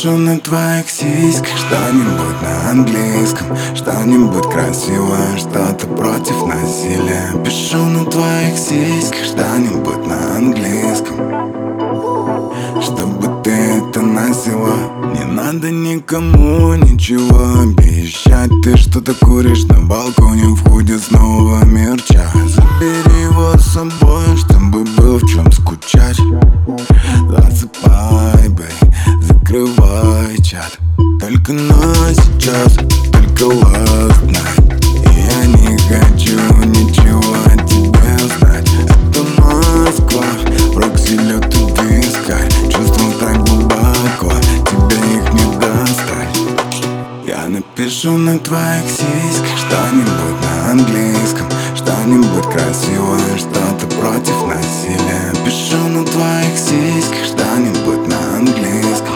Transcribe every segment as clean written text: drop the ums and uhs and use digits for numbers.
напишу на твоих сиськах что-нибудь на английском, что-нибудь красивое, что-то против насилия. Пишу на твоих сиськах что-нибудь на английском, чтобы ты это носила. Не надо никому ничего обещать. Ты что-то куришь на балконе в худе с нового мерча. Забери его с собой, чтобы был в чем скучать. Засыпай, бэй, закрывай чат. Только на сейчас, только last night. И я не хочу ничего о тебе знать. Это Москва, прокси лед и вискарь. Чувства так глубоко, тебе их не достать. Я напишу на твоих сиськах что-нибудь на английском, что-нибудь красивое, что-то против насилия. Пишу на твоих сиськах что-нибудь на английском,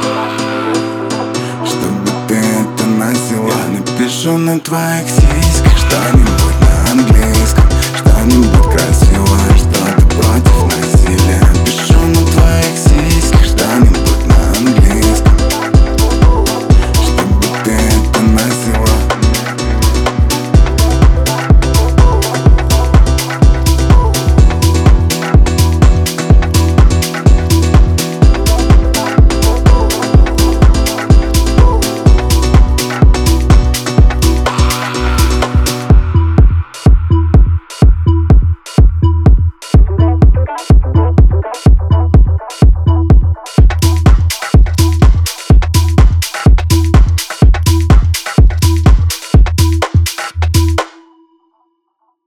чтобы ты это носила. Я напишу на твоих сиськах что-нибудь